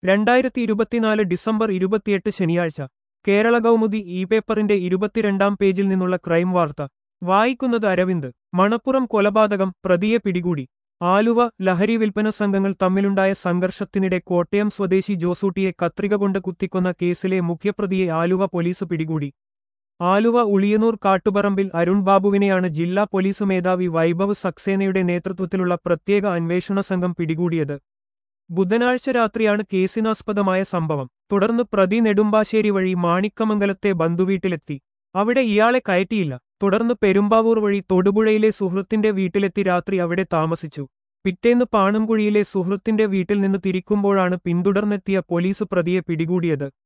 2024 December 28 ശനിയാഴ്ച Kerala Kaumudi E പേപ്പറിന്റെ 22-ാം പേജിൽ നിന്നുള്ള ക്രൈം വാർത്ത വായിക്കുന്നത് അരവിന്ദ്. മണപ്പുറം കൊലപാതകം, പ്രതിയെ പിടികൂടി. ആലുവ. ലഹരി വിൽപ്പന സംഘങ്ങൾ തമ്മിലുണ്ടായ സംഘർഷത്തിനിടെ കോട്ടയം സ്വദേശി ജോസൂട്ടിയെ കത്രിക കൊണ്ട് കുത്തിക്കൊന്ന കേസിലെ മുഖ്യപ്രതിയെ ആലുവ പോലീസ് പിടികൂടി. ആലുവ ഉളിയന്നൂർ കാട്ടുപറമ്പിൽ അരുൺ ബാബുവിനെയാണ് ജില്ലാ പോലീസ് മേധാവി വൈഭവ് സക്സേനയുടെ നേതൃത്വത്തിലുള്ള പ്രത്യേക അന്വേഷണ സംഘം പിടികൂടിയത്. ബുധനാഴ്ച രാത്രിയാണ് കേസിനാസ്പദമായ സംഭവം. തുടർന്ന് പ്രതി നെടുമ്പാശ്ശേരി വഴി മാണിക്കമംഗലത്തെ ബന്ധുവീട്ടിലെത്തി. അവിടെ ഇയാളെ കയറ്റിയില്ല. തുടർന്ന് പെരുമ്പാവൂർ വഴി തൊടുപുഴയിലെ സുഹൃത്തിന്റെ വീട്ടിലെത്തി രാത്രി അവിടെ താമസിച്ചു. പിറ്റേന്ന് പാണംകുഴിയിലെ സുഹൃത്തിന്റെ വീട്ടിൽ നിന്ന് തിരിക്കുമ്പോഴാണ് പിന്തുടർന്നെത്തിയ പോലീസ് പ്രതിയെ പിടികൂടിയത്.